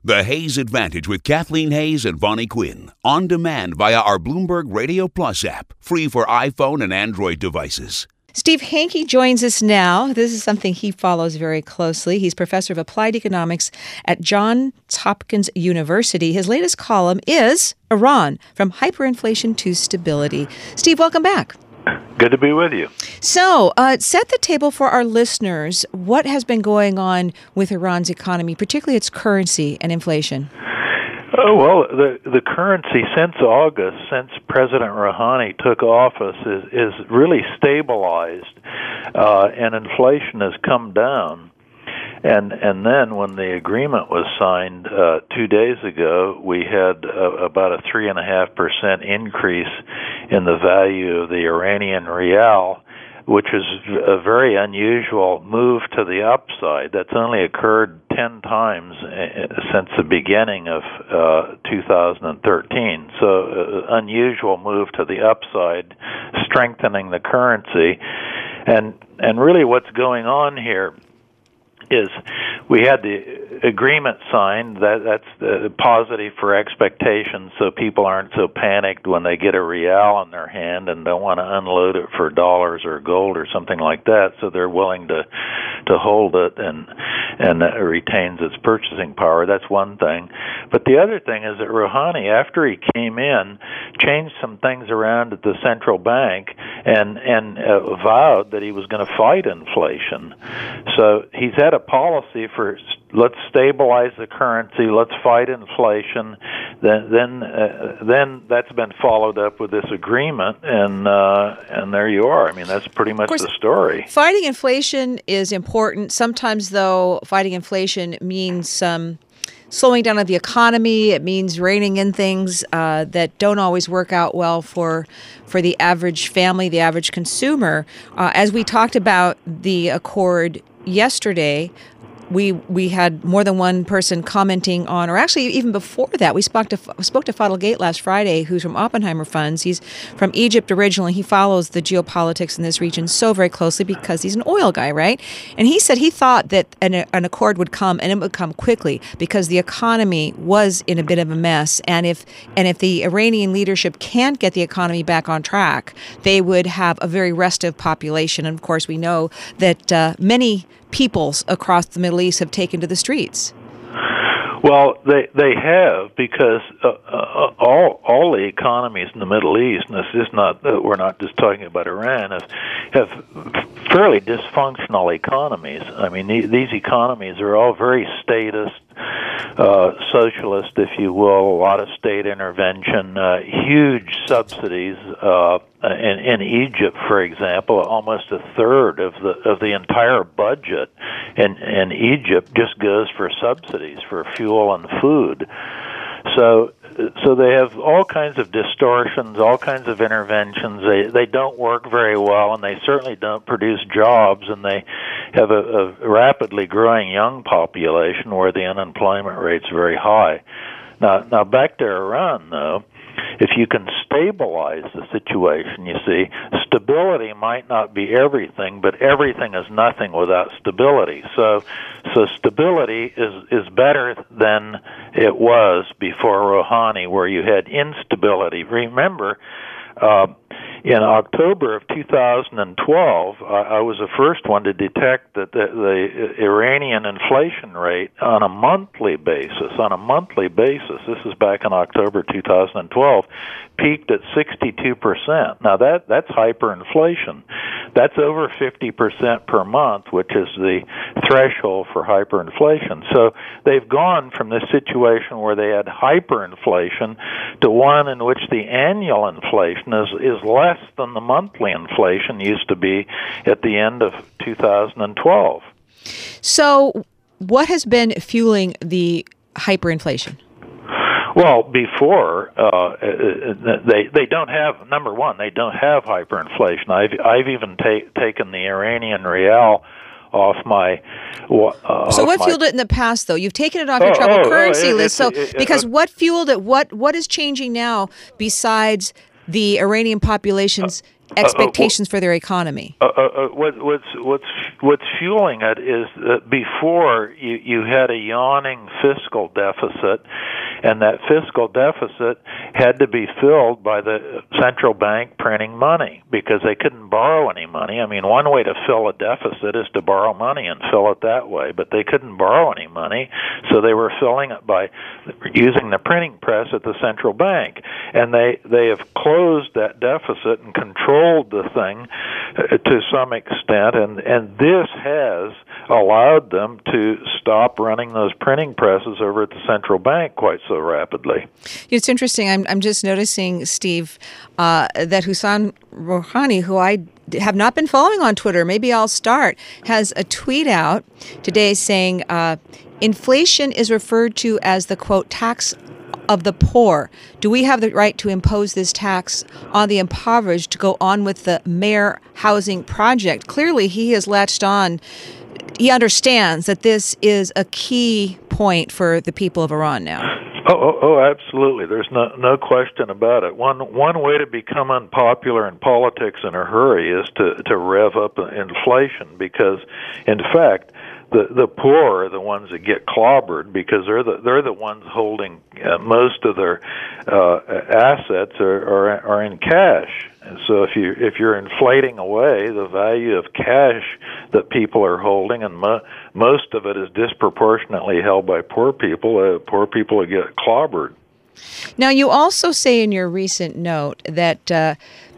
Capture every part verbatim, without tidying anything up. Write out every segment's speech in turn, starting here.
The Hayes Advantage with Kathleen Hayes and Vonnie Quinn. On demand via our Bloomberg Radio Plus app. Free for iPhone and Android devices. Steve Hanke joins us now. This is something he follows very closely. He's professor of applied economics at Johns Hopkins University. His latest column is Iran, From Hyperinflation to Stability. Steve, welcome back. Good to be with you. So, uh, set the table for our listeners. What has been going on with Iran's economy, particularly its currency and inflation? Oh, well, the the currency since August, since President Rouhani took office, is, is really stabilized, uh, and inflation has come down. And and then when the agreement was signed uh, two days ago, we had uh, about a three and a half percent increase in the value of the Iranian rial, which is a very unusual move to the upside. That's only occurred ten times since the beginning of uh, two thousand thirteen. So, uh, unusual move to the upside, strengthening the currency, and and really what's going on here is we had the agreement signed. That that's the positive for expectations, so people aren't so panicked when they get a rial in their hand and don't want to unload it for dollars or gold or something like that. So they're willing to to hold it, and and it retains its purchasing power. That's one thing. But the other thing is that Rouhani, after he came in, changed some things around at the central bank and and uh, vowed that he was going to fight inflation. So he's had a policy for let's stabilize the currency, let's fight inflation. Then, then, uh, then that's been followed up with this agreement, and uh, and there you are. I mean, that's pretty much the story. Fighting inflation is important. Sometimes, though, fighting inflation means um, slowing down of the economy. It means reining in things uh, that don't always work out well for for the average family, the average consumer. Uh, as we talked about the accord yesterday, we we had more than one person commenting on, or actually even before that, we spoke to spoke to Fadel Gate last Friday, who's from Oppenheimer Funds. He's from Egypt originally. He follows the geopolitics in this region so very closely because he's an oil guy, right? And he said he thought that an, an accord would come, and it would come quickly because the economy was in a bit of a mess. And if and if the Iranian leadership can't get the economy back on track, they would have a very restive population. And of course, we know that uh, many peoples across the Middle East have taken to the streets. Well, they they have, because uh, uh, all all the economies in the Middle East, and this is not uh, we're not just talking about Iran, have, have fairly dysfunctional economies. I mean, the, these economies are all very statist, uh, socialist, if you will. A lot of state intervention, uh, huge subsidies. Uh, in, in Egypt, for example, almost a third of the of the entire budget in in Egypt just goes for subsidies for fuel and food. So, so they have all kinds of distortions, all kinds of interventions. They they don't work very well, and they certainly don't produce jobs. And they have a, a rapidly growing young population where the unemployment rate's very high. Now, now back to Iran, though. If you can stabilize the situation, you see, stability might not be everything, but everything is nothing without stability. So, so stability is is better than it was before Rouhani, where you had instability. Remember, uh, in October of two thousand twelve, I, I was the first one to detect that the, the Iranian inflation rate on a monthly basis, on a monthly basis, this is back in October two thousand twelve, peaked at sixty-two percent. Now that that's hyperinflation. That's over fifty percent per month, which is the threshold for hyperinflation. So they've gone from this situation where they had hyperinflation to one in which the annual inflation is, is less than the monthly inflation used to be at the end of two thousand twelve. So what has been fueling the hyperinflation? Well, before uh, they they don't have number one they don't have hyperinflation. I've I've even ta- taken the Iranian rial off my. Uh, so off what my, fueled it in the past, though? You've taken it off your oh, troubled oh, currency oh, it, list. So it, it, because uh, what fueled it? What what is changing now besides the Iranian population's expectations uh, uh, for their economy? Uh, uh, uh, what, what's what's what's fueling it is that before you, you had a yawning fiscal deficit, and that fiscal deficit had to be filled by the central bank printing money because they couldn't borrow any money. I mean, one way to fill a deficit is to borrow money and fill it that way, but they couldn't borrow any money, so they were filling it by using the printing press at the central bank. And they, they have closed that deficit and controlled the thing to some extent, and, and this has allowed them to stop running those printing presses over at the central bank quite so rapidly. It's interesting. I'm, I'm just noticing, Steve, uh, that Hassan Rouhani, who I have not been following on Twitter, maybe I'll start, has a tweet out today saying uh, inflation is referred to as the, quote, tax of the poor. Do we have the right to impose this tax on the impoverished to go on with the Mayor housing project? Clearly, he has latched on. He understands that this is a key point for the people of Iran now. Oh, oh, oh, absolutely. There's no no question about it. One one way to become unpopular in politics in a hurry is to, to rev up inflation because, in fact, the the poor are the ones that get clobbered because they're the they're the ones holding uh, most of their uh, assets are, are are in cash. And so if you if you're inflating away the value of cash that people are holding, and mo- most of it is disproportionately held by poor people, uh, poor people get clobbered. Now, you also say in your recent note that uh,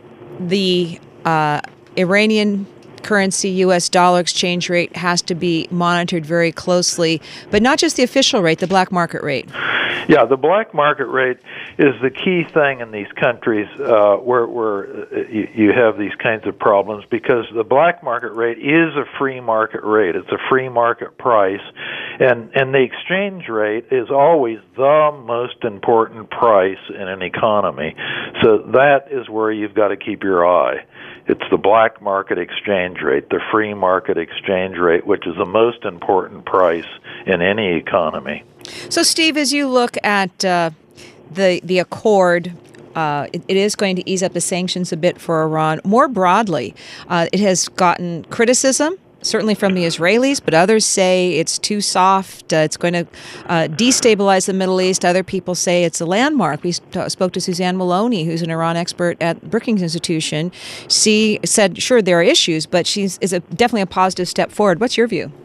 the uh, Iranian currency, U S dollar exchange rate has to be monitored very closely, but not just the official rate, the black market rate. Yeah, the black market rate is the key thing in these countries uh, where, where you, you have these kinds of problems because the black market rate is a free market rate. It's a free market price, and, and the exchange rate is always the most important price in an economy. So that is where you've got to keep your eye. It's the black market exchange rate, the free market exchange rate, which is the most important price in any economy. So, Steve, as you look at uh, the the accord, uh, it, it is going to ease up the sanctions a bit for Iran. More broadly, uh, it has gotten criticism, certainly from the Israelis, but others say it's too soft. Uh, it's going to uh, destabilize the Middle East. Other people say it's a landmark. We st- spoke to Suzanne Maloney, who's an Iran expert at Brookings Institution. She said, sure, there are issues, but she's is a, definitely a positive step forward. What's your view?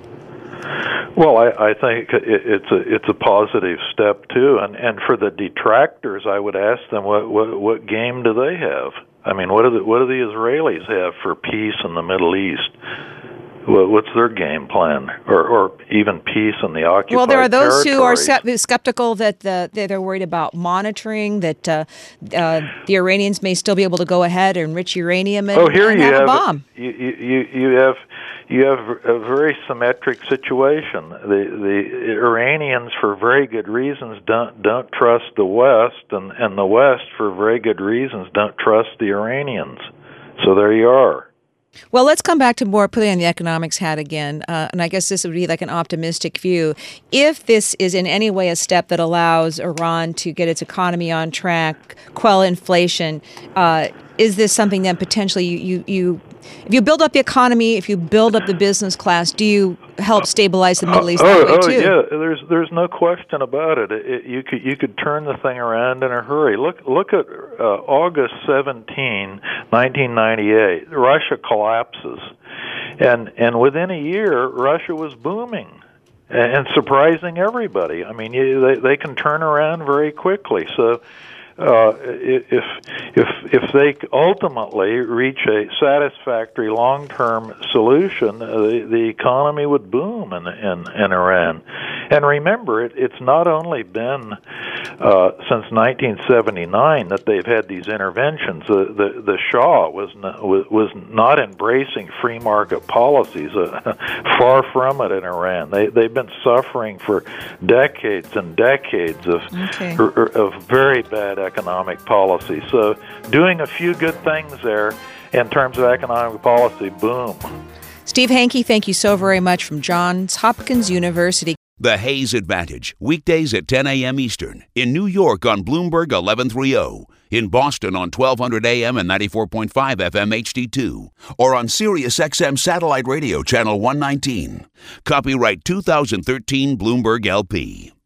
Well, I, I think it, it's a it's a positive step too, and and for the detractors, I would ask them what what, what game do they have? I mean, what do the what do the Israelis have for peace in the Middle East? What's their game plan, or, or even peace in the occupied Well, there are those who are territories? skeptical that the, they're worried about monitoring, that uh, uh, the Iranians may still be able to go ahead and enrich uranium and, oh, here and you have, have a bomb. You, you, you have you have a very symmetric situation. The the Iranians, for very good reasons, don't don't trust the West, and, and the West, for very good reasons, don't trust the Iranians. So there you are. Well, let's come back to more putting on the economics hat again, uh, and I guess this would be like an optimistic view. If this is in any way a step that allows Iran to get its economy on track, quell inflation, uh, is this something that potentially you, you, you, if you build up the economy, if you build up the business class, do you help stabilize the Middle East uh, that oh, way oh, too? yeah, there's there's no question about it. It, it. You could you could turn the thing around in a hurry. Look look at uh, August seventeenth, nineteen ninety-eight. Russia collapses, and and within a year, Russia was booming and, and surprising everybody. I mean, you, they they can turn around very quickly. So. Uh, if if if they ultimately reach a satisfactory long-term solution, uh, the, the economy would boom in, in in Iran. And remember, it, it's not only been uh, since nineteen seventy-nine that they've had these interventions. The the, the Shah was not, was not embracing free market policies. Uh, far from it in Iran. They they've been suffering for decades and decades of okay. of very bad economic policy. So doing a few good things there in terms of economic policy, boom. Steve Hanke, thank you so very much from Johns Hopkins University. The Hayes Advantage, weekdays at ten a.m. Eastern, in New York on Bloomberg eleven thirty. In Boston on twelve hundred A M and ninety-four point five F M H D two, or on Sirius X M Satellite Radio Channel one nineteen. Copyright two thousand thirteen Bloomberg L P.